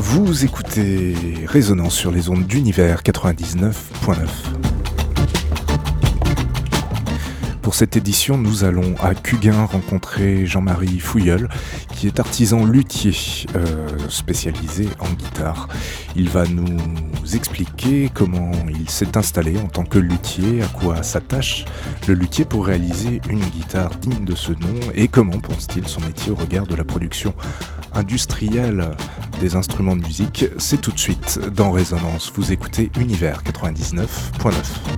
Vous écoutez Résonance sur les ondes d'Univers 99.9. Pour cette édition, nous allons à Cuguin rencontrer Jean-Marie Fouilleul, qui est artisan luthier spécialisé en guitare. Il va nous expliquer comment il s'est installé en tant que luthier, à quoi s'attache le luthier pour réaliser une guitare digne de ce nom et comment pense-t-il son métier au regard de la production industrielle des instruments de musique. C'est tout de suite dans Résonance. Vous écoutez Univers 99.9.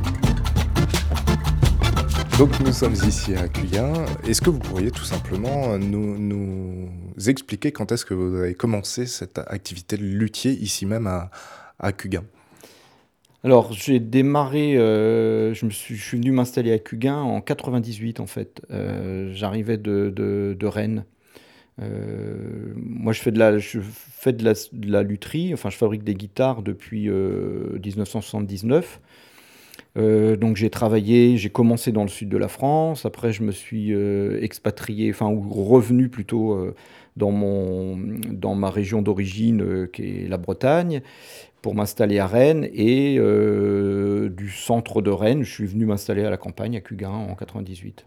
Donc nous sommes ici à Cuguin. Est-ce que vous pourriez tout simplement nous expliquer quand est-ce que vous avez commencé cette activité de luthier ici même à Cuguin ? Alors j'ai démarré, je suis venu m'installer à Cuguin en 98 en fait. J'arrivais de Rennes. Moi je fais de la lutherie, enfin je fabrique des guitares depuis 1979. Donc j'ai commencé dans le sud de la France, après je me suis expatrié, enfin ou revenu plutôt dans ma région d'origine qui est la Bretagne, pour m'installer à Rennes et du centre de Rennes, je suis venu m'installer à la campagne à Cuguin en 98.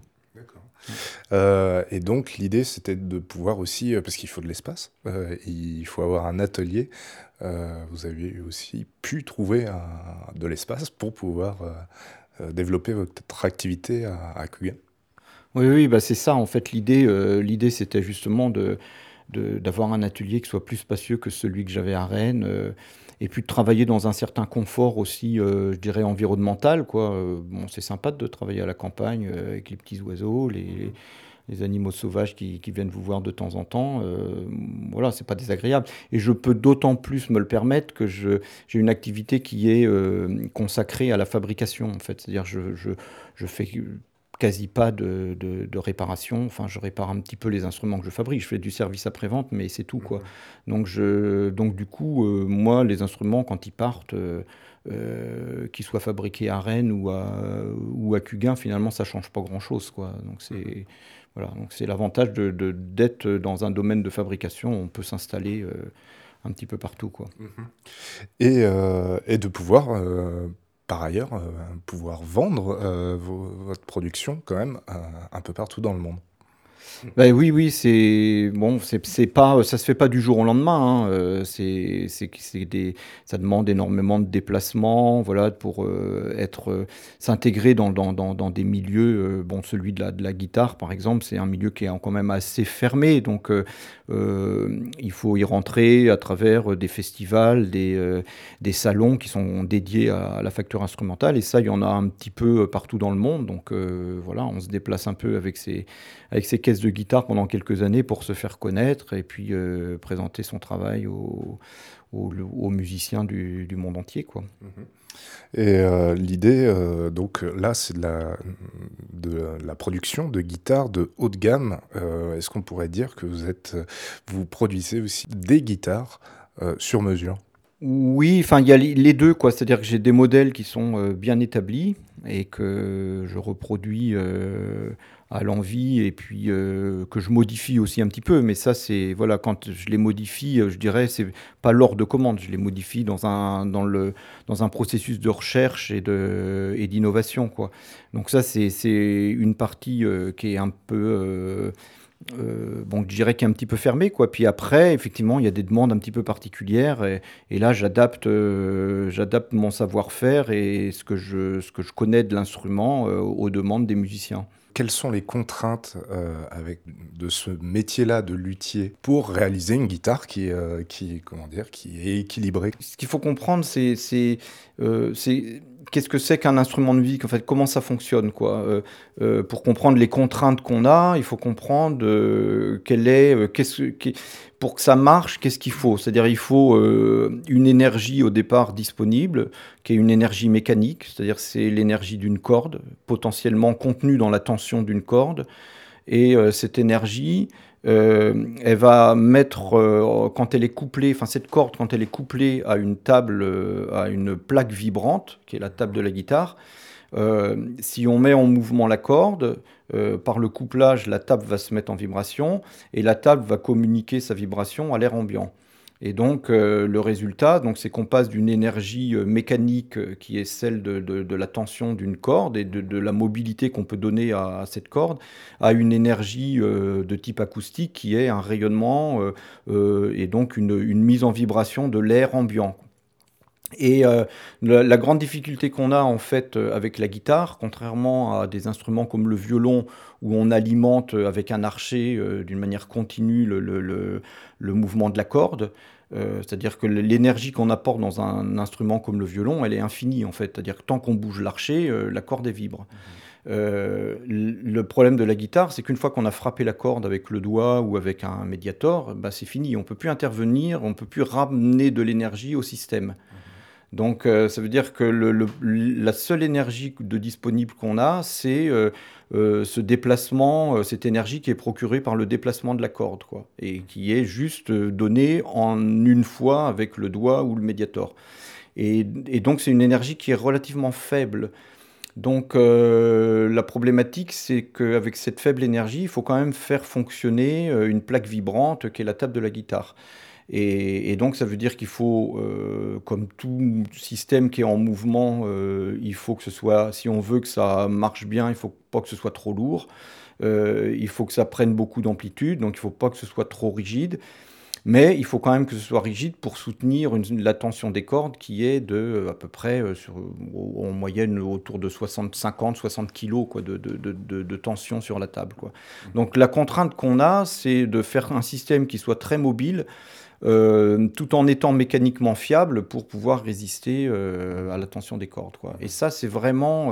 Et donc l'idée c'était de pouvoir aussi, parce qu'il faut de l'espace, il faut avoir un atelier, vous avez aussi pu trouver de l'espace pour pouvoir développer votre activité à Cuguin. Oui, bah c'est ça en fait l'idée c'était justement d'avoir un atelier qui soit plus spacieux que celui que j'avais à Rennes, et puis de travailler dans un certain confort aussi, je dirais environnemental, quoi. Bon, c'est sympa de travailler à la campagne avec les petits oiseaux, les animaux sauvages qui viennent vous voir de temps en temps. Voilà, c'est pas désagréable. Et je peux d'autant plus me le permettre que j'ai une activité qui est consacrée à la fabrication, en fait. C'est-à-dire je fais quasi pas de réparation. Enfin, je répare un petit peu les instruments que je fabrique. Je fais du service après-vente, mais c'est tout, quoi. Donc du coup, moi, les instruments, quand ils partent, qu'ils soient fabriqués à Rennes ou à Cuguin, finalement, ça change pas grand-chose, quoi. Donc c'est l'avantage d'être dans un domaine de fabrication. On peut s'installer un petit peu partout, quoi. Et de pouvoir, par ailleurs, pouvoir vendre votre production quand même un peu partout dans le monde. Ben oui, c'est bon, c'est pas, ça se fait pas du jour au lendemain, hein. Ça demande énormément de déplacements, voilà, pour s'intégrer dans des milieux. Bon, celui de la guitare, par exemple, c'est un milieu qui est quand même assez fermé, donc il faut y rentrer à travers des festivals, des salons qui sont dédiés à la facture instrumentale, et ça, il y en a un petit peu partout dans le monde. Donc voilà, on se déplace un peu avec ces caisses de guitare pendant quelques années pour se faire connaître et puis présenter son travail aux musiciens du monde entier, quoi. Et l'idée, donc là, c'est de la production de guitares de haut de gamme. Est-ce qu'on pourrait dire que vous produisez aussi des guitares sur mesure ? Oui, enfin il y a les deux, quoi. C'est-à-dire que j'ai des modèles qui sont bien établis et que je reproduis à l'envie, et puis que je modifie aussi un petit peu. Mais ça, c'est voilà, quand je les modifie, je dirais, c'est pas l'ordre de commande. Je les modifie dans un processus de recherche et d'innovation, quoi. Donc ça, c'est une partie qui est un peu bon, je dirais qu'il est un petit peu fermé, quoi. Puis après, effectivement, il y a des demandes un petit peu particulières, et là, j'adapte mon savoir-faire et ce que je connais de l'instrument aux demandes des musiciens. Quelles sont les contraintes de ce métier-là de luthier pour réaliser une guitare qui est équilibrée ? Ce qu'il faut comprendre, c'est qu'est-ce que c'est qu'un instrument de musique, en fait, comment ça fonctionne, quoi. Pour comprendre les contraintes qu'on a, il faut comprendre pour que ça marche, qu'est-ce qu'il faut. C'est-à-dire, il faut une énergie au départ disponible, qui est une énergie mécanique, c'est-à-dire c'est l'énergie d'une corde, potentiellement contenue dans la tension d'une corde. Et cette énergie, elle va mettre, quand elle est couplée, enfin cette corde, quand elle est couplée à une table, à une plaque vibrante, qui est la table de la guitare, si on met en mouvement la corde, par le couplage, la table va se mettre en vibration, et la table va communiquer sa vibration à l'air ambiant. Et donc, le résultat, donc, c'est qu'on passe d'une énergie mécanique qui est celle de la tension d'une corde et de la mobilité qu'on peut donner à cette corde, à une énergie de type acoustique qui est un rayonnement et donc une mise en vibration de l'air ambiant. Et la grande difficulté qu'on a en fait avec la guitare, contrairement à des instruments comme le violon où on alimente avec un archet d'une manière continue le mouvement de la corde, c'est-à-dire que l'énergie qu'on apporte dans un instrument comme le violon, elle est infinie en fait. C'est-à-dire que tant qu'on bouge l'archet, la corde elle vibre. Le problème de la guitare, c'est qu'une fois qu'on a frappé la corde avec le doigt ou avec un médiator, bah, c'est fini. On ne peut plus intervenir, on ne peut plus ramener de l'énergie au système. Donc, ça veut dire que la seule énergie disponible qu'on a, c'est ce déplacement, cette énergie qui est procurée par le déplacement de la corde, quoi, et qui est juste donnée en une fois avec le doigt ou le médiator. Et donc, c'est une énergie qui est relativement faible. Donc, la problématique, c'est qu'avec cette faible énergie, il faut quand même faire fonctionner une plaque vibrante qui est la table de la guitare. Et donc, ça veut dire qu'il faut, comme tout système qui est en mouvement, il faut que ce soit, si on veut que ça marche bien, il ne faut pas que ce soit trop lourd. Il faut que ça prenne beaucoup d'amplitude, donc il ne faut pas que ce soit trop rigide. Mais il faut quand même que ce soit rigide pour soutenir la tension des cordes qui est de à peu près en moyenne autour de 50-60 kilos quoi, de tension sur la table, quoi. Donc la contrainte qu'on a, c'est de faire un système qui soit très mobile, tout en étant mécaniquement fiable pour pouvoir résister à la tension des cordes, quoi. Et ça, c'est vraiment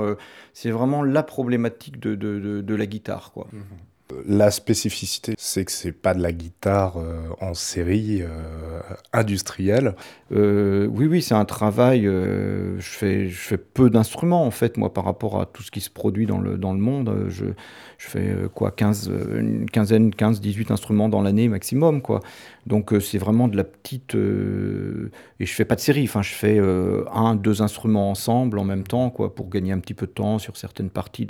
la problématique de la guitare, quoi. La spécificité, c'est que c'est pas de la guitare en série industrielle. Oui, c'est un travail. Je fais peu d'instruments en fait, moi, par rapport à tout ce qui se produit dans le monde. Je fais quoi, 15, une quinzaine, 15, 18 instruments dans l'année maximum, quoi. Donc c'est vraiment de la petite. Et je fais pas de série. Enfin, je fais un, deux instruments ensemble en même temps, quoi, pour gagner un petit peu de temps sur certaines parties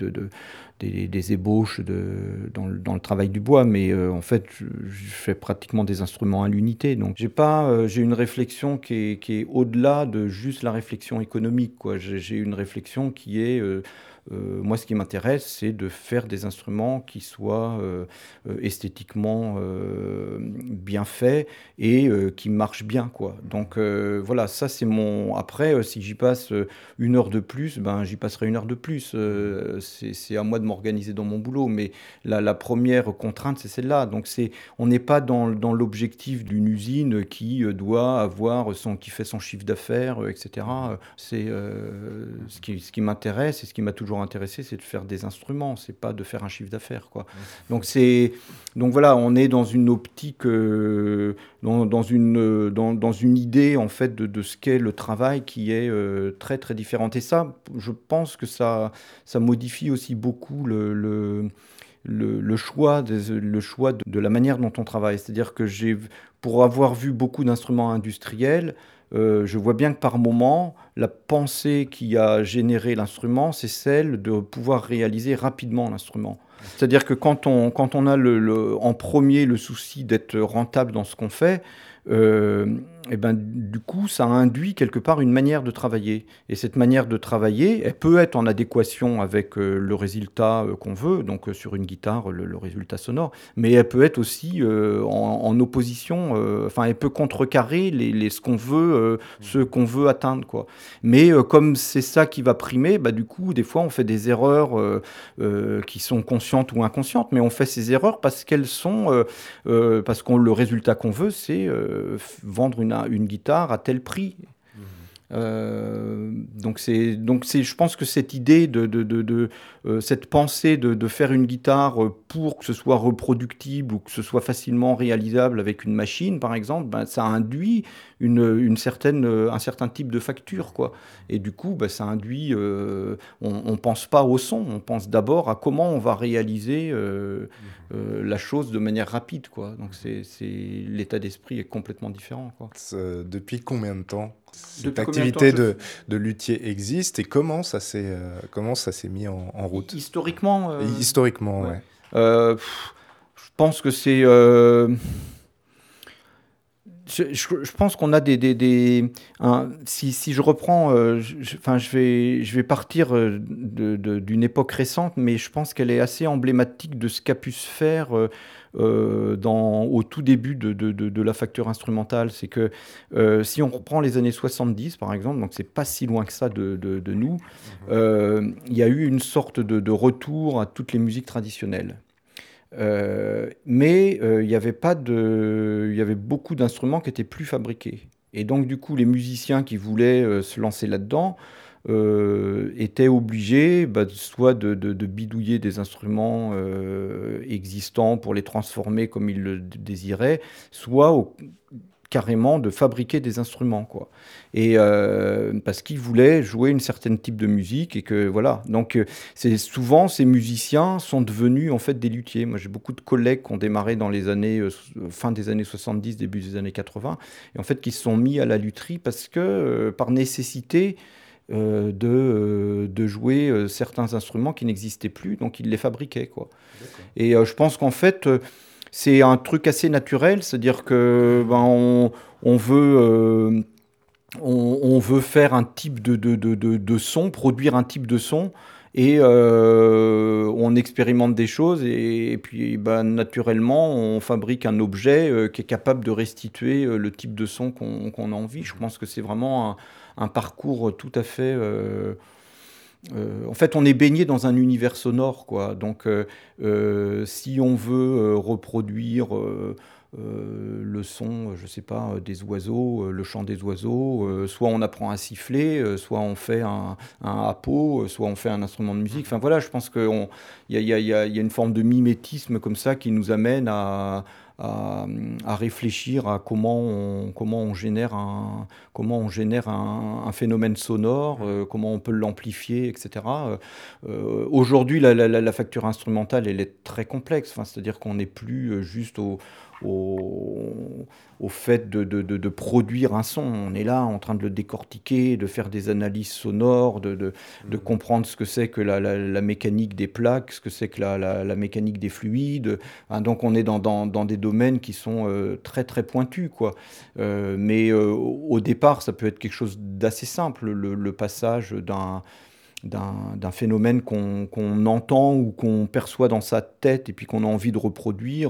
des ébauches dans le travail du bois, mais en fait, je fais pratiquement des instruments à l'unité. Donc, j'ai une réflexion qui est au-delà de juste la réflexion économique, quoi. J'ai une réflexion qui est moi, ce qui m'intéresse, c'est de faire des instruments qui soient esthétiquement bien faits et qui marchent bien, quoi. Donc voilà, ça c'est mon. Après, si j'y passe une heure de plus, ben j'y passerai une heure de plus. C'est à moi de m'organiser dans mon boulot, mais la première contrainte, c'est celle-là. Donc on n'est pas dans l'objectif d'une usine qui doit avoir qui fait son chiffre d'affaires, etc. C'est ce qui m'intéresse et ce qui m'a toujours intéressé, c'est de faire des instruments, c'est pas de faire un chiffre d'affaires, quoi. Donc voilà, on est dans une optique, dans une idée en fait de ce qu'est le travail qui est très très différente. Et ça, je pense que ça modifie aussi beaucoup le choix de la manière dont on travaille. C'est-à-dire que pour avoir vu beaucoup d'instruments industriels, je vois bien que par moment, la pensée qui a généré l'instrument, c'est celle de pouvoir réaliser rapidement l'instrument. C'est-à-dire que quand on a en premier le souci d'être rentable dans ce qu'on fait, et ben, du coup, ça induit quelque part une manière de travailler. Et cette manière de travailler, elle peut être en adéquation avec le résultat qu'on veut, donc sur une guitare, le résultat sonore, mais elle peut être aussi en opposition, enfin, elle peut contrecarrer ce qu'on veut atteindre, quoi. Mais comme c'est ça qui va primer, bah, du coup, des fois, on fait des erreurs qui sont conscientes ou inconscientes, mais on fait ces erreurs parce qu'elles sont, parce que le résultat qu'on veut, c'est vendre une guitare à tel prix. Donc je pense que cette idée cette pensée de faire une guitare pour que ce soit reproductible ou que ce soit facilement réalisable avec une machine, par exemple, ben, ça induit un certain type de facture, quoi. Et du coup, ben, ça induit, on pense pas au son, on pense d'abord à comment on va réaliser la chose de manière rapide, quoi. Donc l'état d'esprit est complètement différent, quoi. Depuis combien de temps cette activité de luthier existe et comment ça s'est mis en route? Historiquement, Historiquement, ouais. je pense que c'est Je pense qu'on a si je reprends, enfin, je vais partir d'une époque récente, mais je pense qu'elle est assez emblématique de ce qu'a pu se faire au tout début de la facture instrumentale. C'est que si on reprend les années 70, par exemple, donc c'est pas si loin que ça de nous, il y a eu une sorte de retour à toutes les musiques traditionnelles. Mais il y avait pas il y avait beaucoup d'instruments qui étaient plus fabriqués. Et donc, du coup, les musiciens qui voulaient se lancer là-dedans étaient obligés soit de bidouiller des instruments existants pour les transformer comme ils le désiraient, soit carrément de fabriquer des instruments, quoi. Et parce qu'ils voulaient jouer une certaine type de musique et que voilà. Donc c'est souvent ces musiciens sont devenus en fait des luthiers. Moi j'ai beaucoup de collègues qui ont démarré dans les années fin des années 70, début des années 80 et en fait qui se sont mis à la lutherie parce que par nécessité de jouer certains instruments qui n'existaient plus, donc ils les fabriquaient, quoi. D'accord. Et je pense qu'en fait c'est un truc assez naturel, c'est-à-dire que on veut, on veut faire un type de son, produire un type de son, et on expérimente des choses, et puis naturellement, on fabrique un objet qui est capable de restituer le type de son qu'on a envie. Je pense que c'est vraiment un parcours tout à fait... en fait, on est baigné dans un univers sonore, quoi. Donc, si on veut reproduire le son, je sais pas, des oiseaux, le chant des oiseaux, soit on apprend à siffler, soit on fait un hapeau, soit on fait un instrument de musique. Enfin voilà, je pense qu'il y a une forme de mimétisme comme ça qui nous amène à réfléchir à comment on génère un phénomène sonore, comment on peut l'amplifier, etc. Aujourd'hui, la facture instrumentale, elle est très complexe. Enfin, c'est-à-dire qu'on n'est plus juste au fait de produire un son. On est là en train de le décortiquer, de faire des analyses sonores, de comprendre ce que c'est que la mécanique des plaques, ce que c'est que la mécanique des fluides. Hein, donc on est dans des domaines qui sont très très pointus, quoi. Mais au départ, ça peut être quelque chose d'assez simple, le passage d'un phénomène qu'on entend ou qu'on perçoit dans sa tête et puis qu'on a envie de reproduire.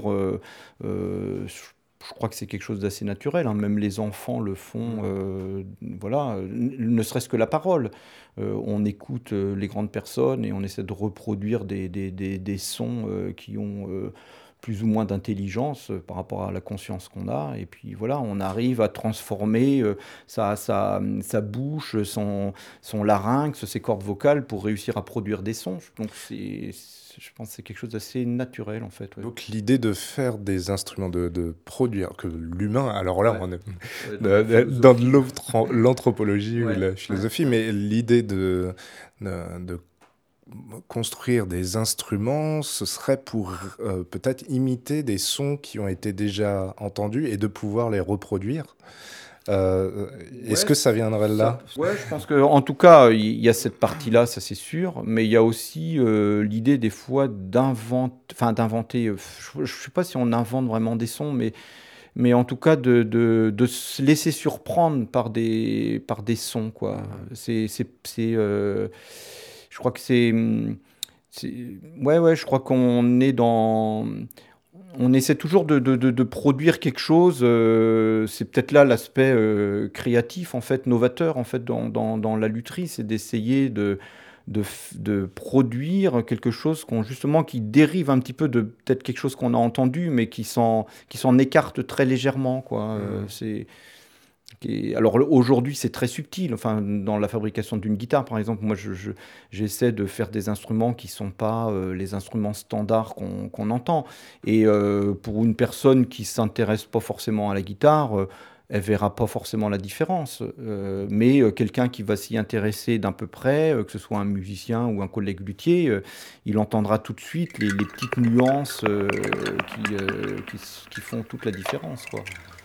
Je crois que c'est quelque chose d'assez naturel, hein. Même les enfants le font, voilà, ne serait-ce que la parole. On écoute les grandes personnes et on essaie de reproduire des sons qui ont plus ou moins d'intelligence par rapport à la conscience qu'on a. Et puis voilà, on arrive à transformer sa bouche, son larynx, ses cordes vocales pour réussir à produire des sons. Donc je pense que c'est quelque chose d'assez naturel, en fait. Ouais. Donc l'idée de faire des instruments, de produire, que l'humain, alors là on est dans l'anthropologie ou la philosophie, mais l'idée de construire des instruments, ce serait pour peut-être imiter des sons qui ont été déjà entendus et de pouvoir les reproduire. Est-ce que ça viendrait de là ? Ouais, je pense qu'en tout cas, il y a cette partie-là, ça c'est sûr, mais il y a aussi l'idée des fois d'inventer, je ne sais pas si on invente vraiment des sons, mais en tout cas de se laisser surprendre par des sons, quoi. Je crois que ouais, je crois qu'on est on essaie toujours de produire quelque chose. C'est peut-être là l'aspect créatif, en fait, novateur, en fait, dans la lutherie, c'est d'essayer de produire quelque chose justement qui dérive un petit peu de peut-être quelque chose qu'on a entendu, mais qui s'en écarte très légèrement, quoi. Alors aujourd'hui, c'est très subtil. Enfin, dans la fabrication d'une guitare, par exemple, moi, j'essaie de faire des instruments qui sont pas les instruments standards qu'on entend. Et pour une personne qui s'intéresse pas forcément à la guitare, elle verra pas forcément la différence. Mais quelqu'un qui va s'y intéresser d'un peu près, que ce soit un musicien ou un collègue luthier, il entendra tout de suite les petites nuances qui font toute la différence, quoi.